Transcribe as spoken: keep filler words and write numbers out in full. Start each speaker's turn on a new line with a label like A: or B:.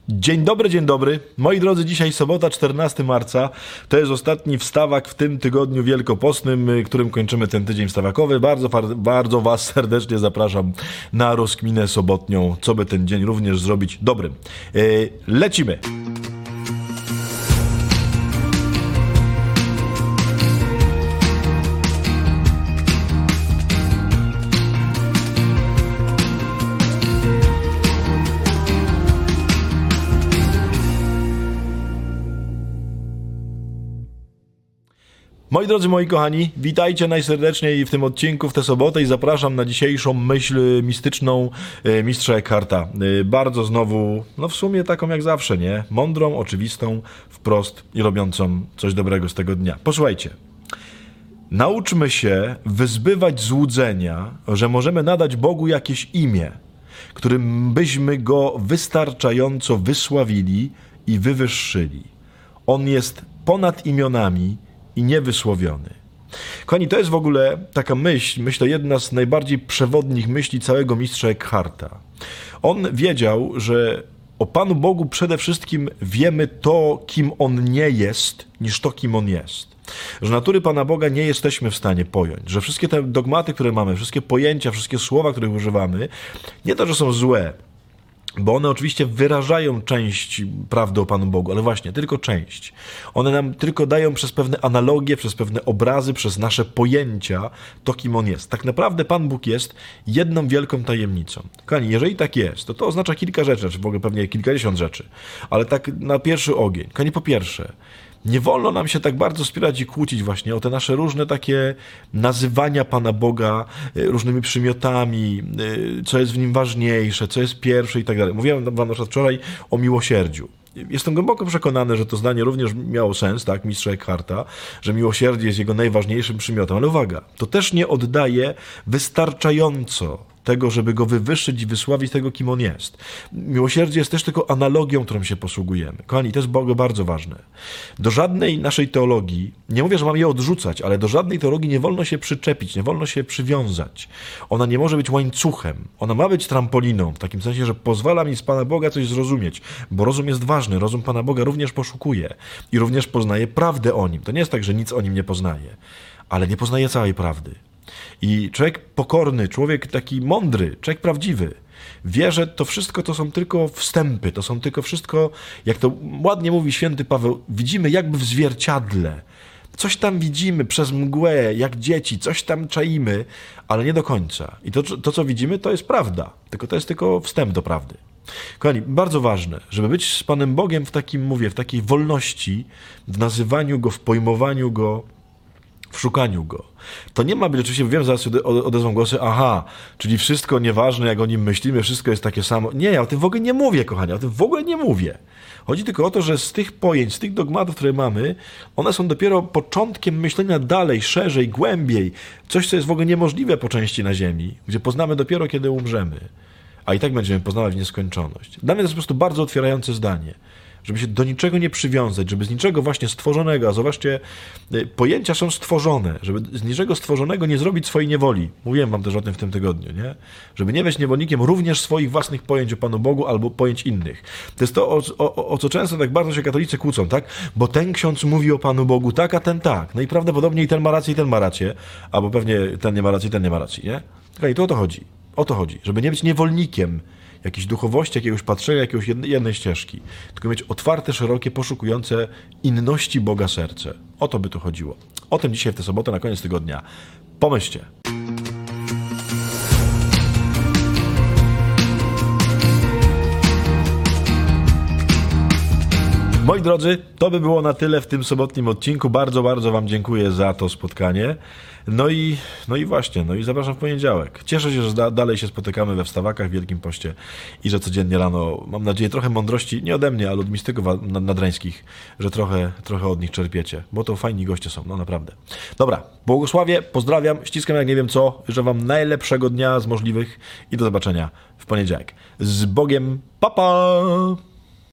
A: Dzień dobry, dzień dobry. Moi drodzy, dzisiaj sobota, czternastego marca. To jest ostatni wstawak w tym tygodniu wielkopostnym, którym kończymy ten tydzień wstawakowy. Bardzo, bardzo Was serdecznie zapraszam na rozkminę sobotnią, co by ten dzień również zrobić dobrym. Yy, lecimy. Moi drodzy, moi kochani, witajcie najserdeczniej w tym odcinku w tę sobotę i zapraszam na dzisiejszą myśl mistyczną e, mistrza Eckharta. E, bardzo znowu, no w sumie taką jak zawsze, nie? Mądrą, oczywistą, wprost i robiącą coś dobrego z tego dnia. Posłuchajcie. Nauczmy się wyzbywać złudzenia, że możemy nadać Bogu jakieś imię, którym byśmy Go wystarczająco wysławili i wywyższyli. On jest ponad imionami i niewysłowiony. Kochani, to jest w ogóle taka myśl, myślę, jedna z najbardziej przewodnich myśli całego mistrza Eckharta. On wiedział, że o Panu Bogu przede wszystkim wiemy to, kim On nie jest, niż to, kim On jest. Że natury Pana Boga nie jesteśmy w stanie pojąć, że wszystkie te dogmaty, które mamy, wszystkie pojęcia, wszystkie słowa, których używamy, nie to, że są złe, bo one oczywiście wyrażają część prawdy o Panu Bogu, ale właśnie, tylko część. One nam tylko dają przez pewne analogie, przez pewne obrazy, przez nasze pojęcia to, kim On jest. Tak naprawdę Pan Bóg jest jedną wielką tajemnicą. Kochani, jeżeli tak jest, to to oznacza kilka rzeczy, czy w ogóle pewnie kilkadziesiąt rzeczy, ale tak na pierwszy ogień. Kochani, po pierwsze, nie wolno nam się tak bardzo spierać i kłócić właśnie o te nasze różne takie nazywania Pana Boga różnymi przymiotami, co jest w Nim ważniejsze, co jest pierwsze i tak dalej. Mówiłem wam na przykład wczoraj o miłosierdziu. Jestem głęboko przekonany, że to zdanie również miało sens, tak, mistrza Eckharta, że miłosierdzie jest jego najważniejszym przymiotem, ale uwaga, to też nie oddaje wystarczająco tego, żeby go wywyższyć i wysławić tego, kim on jest. Miłosierdzie jest też tylko analogią, którą się posługujemy. Kochani, to jest bardzo ważne. Do żadnej naszej teologii, nie mówię, że mam je odrzucać, ale do żadnej teologii nie wolno się przyczepić, nie wolno się przywiązać. Ona nie może być łańcuchem. Ona ma być trampoliną, w takim sensie, że pozwala mi z Pana Boga coś zrozumieć, bo rozum jest ważny. Rozum Pana Boga również poszukuje i również poznaje prawdę o Nim. To nie jest tak, że nic o Nim nie poznaje, ale nie poznaje całej prawdy. I człowiek pokorny, człowiek taki mądry, człowiek prawdziwy wie, że to wszystko to są tylko wstępy, to są tylko wszystko, jak to ładnie mówi święty Paweł, widzimy jakby w zwierciadle. Coś tam widzimy przez mgłę, jak dzieci, coś tam czaimy, ale nie do końca. I to, to co widzimy, to jest prawda, tylko to jest tylko wstęp do prawdy. Kochani, bardzo ważne, żeby być z Panem Bogiem w takim, mówię, w takiej wolności, w nazywaniu Go, w pojmowaniu Go, w szukaniu Go. To nie ma być, oczywiście wiem, zaraz się odezwą głosy, aha, czyli wszystko nieważne, jak o Nim myślimy, wszystko jest takie samo. Nie, ja o tym w ogóle nie mówię, kochani, o tym w ogóle nie mówię. Chodzi tylko o to, że z tych pojęć, z tych dogmatów, które mamy, one są dopiero początkiem myślenia dalej, szerzej, głębiej. Coś, co jest w ogóle niemożliwe po części na ziemi, gdzie poznamy dopiero, kiedy umrzemy. A i tak będziemy poznawać w nieskończoność. Dla mnie to jest po prostu bardzo otwierające zdanie. Żeby się do niczego nie przywiązać, żeby z niczego właśnie stworzonego, a zobaczcie, pojęcia są stworzone, żeby z niczego stworzonego nie zrobić swojej niewoli. Mówiłem wam też o tym w tym tygodniu, nie? Żeby nie być niewolnikiem również swoich własnych pojęć o Panu Bogu albo pojęć innych. To jest to, o, o, o co często tak bardzo się katolicy kłócą, tak? Bo ten ksiądz mówi o Panu Bogu tak, a ten tak. No i prawdopodobnie i ten ma rację, i ten ma rację, albo pewnie ten nie ma racji, i ten nie ma racji, nie? I to o to chodzi. O to chodzi, żeby nie być niewolnikiem jakiejś duchowości, jakiegoś patrzenia, jakiejś jednej ścieżki, tylko mieć otwarte, szerokie, poszukujące inności Boga serce. O to by tu chodziło. O tym dzisiaj w tę sobotę na koniec tygodnia. Pomyślcie. Moi drodzy, to by było na tyle w tym sobotnim odcinku. Bardzo, bardzo wam dziękuję za to spotkanie. No i, no i właśnie, no i zapraszam w poniedziałek. Cieszę się, że da, dalej się spotykamy we wstawakach w Wielkim Poście i że codziennie rano, mam nadzieję, trochę mądrości, nie ode mnie, ale od mistyków nadrańskich, że trochę, trochę od nich czerpiecie, bo to fajni goście są, no naprawdę. Dobra, błogosławię, pozdrawiam, ściskam jak nie wiem co, życzę wam najlepszego dnia z możliwych i do zobaczenia w poniedziałek. Z Bogiem, pa pa!